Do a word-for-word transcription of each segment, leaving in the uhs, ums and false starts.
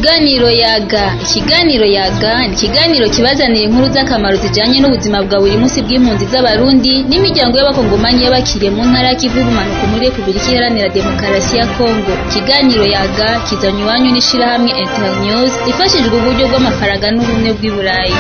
Ikiganiro Yaga. Ikiganiro Yaga ni ikiganiro kibazanira inkuru z'akamaro zijanye n'ubuzima bwa buri munsi bw'impunzi z'Abarundi n'imiryango y'abakongomanyi y'abakiriye mu ntara y'ikivu y'ubumanuko muri Repubulika Iharanira Demokarasi ya Kongo. Ikiganiro Yaga kizanywe iwanyu n'ishirahamwe Internews rifashijwe uburyo bw'amafaranga n'ubumwe bw'i Burayi.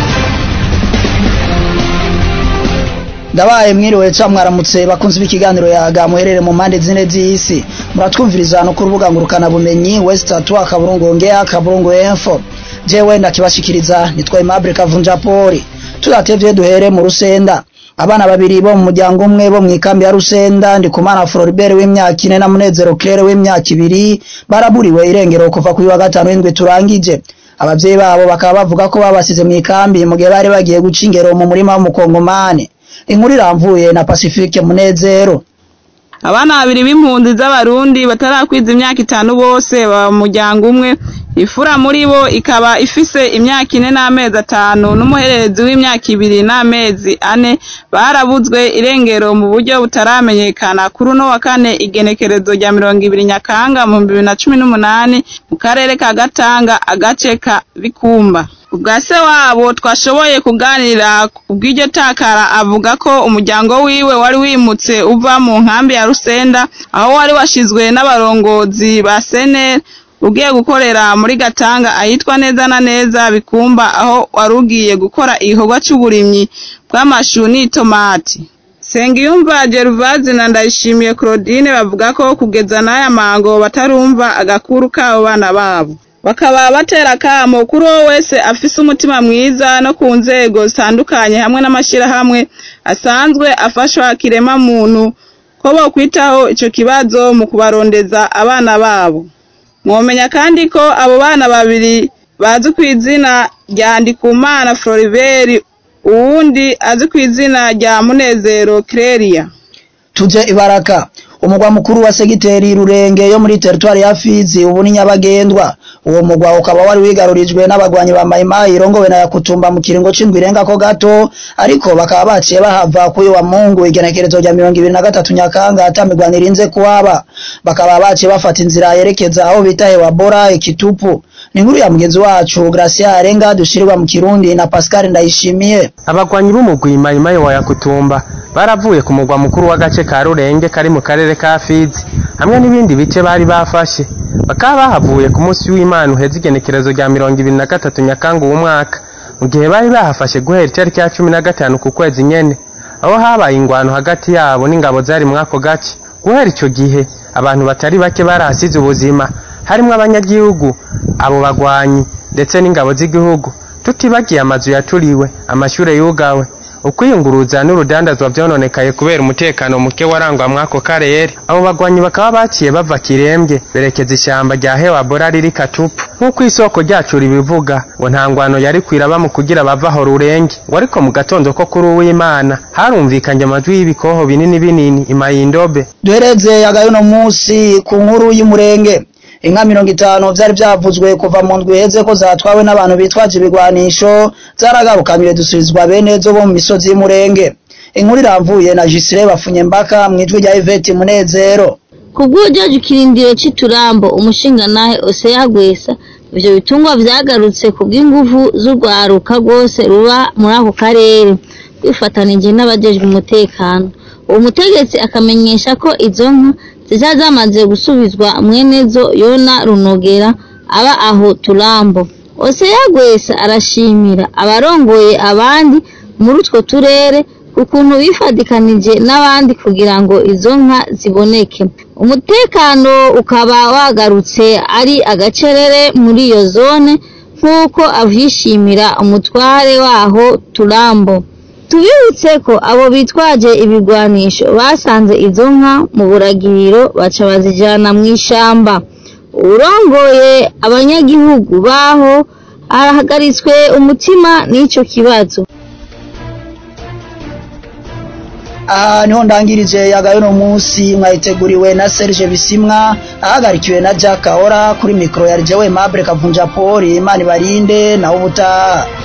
Ndabaye mwiriwe ca mwaramutse bakunzi b'ikiganiro Yaga muherere mu mpande zine z'isi muratwumviriza no ku rubuga ngurukana bumenyi West Atwa akaburungu ongea kaburungu info jewe ndakibashikiriza nitwa Aimable Kavunja Poli turatevye duhere mu Rusenda. Abana babiri bo mu muryango umwe bo mwikambi ya Rusenda Ndikumana Floribert w'imyaka ine na Munezero Claire w'imyaka ibiri baraburiwe irengero kuva kuri wa gatanu w'indwi turangije. Abavyeyi babo bakaba bavuga ko babasize mwikambi mu gihe bari bagiye guca ingero mu murima w'umukongomane. Inkuru iramvuye na Pacifique Munezero. Abana babiri b'impunzi z'Abarundi batarakwiza imyaka itanu bose ba muryango umwe, ifura muri bo ikaba ifise imyaka ine n'amezi atanu n'umuhererezi w'imyaka ibiri n'amezi ane barabuzwe irengero mu buryo butaramenyekana kuri uno wa kane igenekerezo rya mirongo ibiri Nyakanga mu bibiri na cumi n'umunani mu karere ka Gatanga agace ka Bikumba. Ubwa se wabo twashoboye kuganira kubw'iryo takara avuga ko umuryango wiwe wari wimutse uva mu nkambi ya Rusenda aho wari washizwe n'abarongozi ba Senel ugiye gukorera muri Gatanga ahitwa neza na neza Bikumba aho warugiye gukora igikorwa cy'uburimyi bw'amashu n'itomati. Sengiyumva Gervaze na Ndayishimiye Claudine bavuga ko kugeza n'aya mango batarumva agakuru k'abo bana babo. Bakaba batera kamo kuri uwo wese afise umutima mwiza no ku nzego zitandukanye hamwe n'amashirahamwe asanzwe afashwa kirema muntu ko bo kwitaho ico kibazo mu kubarondeza abana babo. Mwomenya kandi ko abo bana babiri bazi kw'izina rya Ndikumana Floribert uwundi azi kw'izina rya Munezero Claire. Tuje Ibaraka. Umugwa mukuru wa segiteri Rurenge yo muri territoire ya Fizi ubu ni nyabagendwa. Uwo mugwa ukaba wari wigarurijwe n'abagwanyi ba Mayimayi irongowe na Yakutumba mu kiringo c'indwi irenga ko gato, ariko bakaba baciye bahava kuyo wa Mungu igenekerezo rya mirongo ibiri na gatatu Nyakanga atamigwanira inze kuwaba. Bakaba baciye bafata inzira yerekeza aho bitaye wa Bora Ikitupu. Ni inkuru ya mugenzi wacu Gracia Arenga dushirirwa mu Kirundi na Pascal Ndayishimiye. Abagwanyi b'umugwi Mayimayi wa Yakutumba baravuye ku mugwa mukuru w'agace ka Rurenge kari mu karere ka Fizi hamwe n'ibindi bice bari bafashe. Bakaba bahavuye ku munsi w'Imana uheze igenekerezo rya mirongo ibiri na gatatu Nyakanga uwo mwaka mu gihe bari bahafashe guhera itariki ya cumi na gatanu ku kwezi nyene aho habaye ingwano hagati yabo n'ingabo zari mu ako gace. Guhera ico gihe abantu batari bake barahasize ubuzima harimo abanyagihugu, abo bagwanyi ndetse n'ingabo z'igihugu, tutibagiye amazu yaturiwe, amashure yugawe, ukwiyunguruza n'urudandazwa vyononekaye kubera umutekano muke warangwa mwako karere. Abo bagwanyi bakaba baciye bava Kirembwe berekeza ishamba rya Hewa Bora riri Katupu. Nkuko isoko ryacu ribivuga ngo ntangwano yari kwiraba mu kugira bava aho Rurenge, ngo ariko mu gatondo ko kuri uw'Imana harumvikanye amajwi y'ibikoho binini binini imayindobe. Duhereze Yaga yuno musi ku nkuru y'Umurenge. Inka mirongo itanu vyari vyavuzwe kuva mu ndwi heze ko zatwawe n'abantu bitwaje ibigwanisho zaragarukanywe dusubizwa bene zo bo mu misozi y'Umurenge. Inkuru iramvuye na Gisire bafunye mbaka mwijwi rya Yvette Munezero. Kubw'uryo gikirindiro c'iturambo umushinga nahe Oseya Gwesa ivyo bitungwa vyagarutse kubw'inguvu z'urwaruka rwose ruba muri ako karere bifatanije n'abajejwe umutekano. Uwo mutegetsi akamenyesha ko izo nka zisa zamaze gusubizwa mwenezo Yona Runogera aba aho Turambo. Oseya Gwesa arashimira abarongoye abandi muri utwo turere ukuntu bifadikanije n'abandi kugira ngo izo nka ziboneke. Umutekano ukaba wagarutse ari agacerere muri iyo zone nk'uko avyishimira umutware waho Turambo. Tubibutse ko abo bitwaje ibigwanisho basanze izo nka mu buragiriro baca bazijana mu ishamba. Urongoye abanyagihugu baho arahagaritswe umutima n'ico kibazo. Aha niho ndangirije Yaga yuno musi mwayiteguriwe na Serge Bisimwa ahagarikiwe na Jack Ahora kuri mikro ya jewe Aimable Kavunja Poli. Imana ibarinde na ubutaha.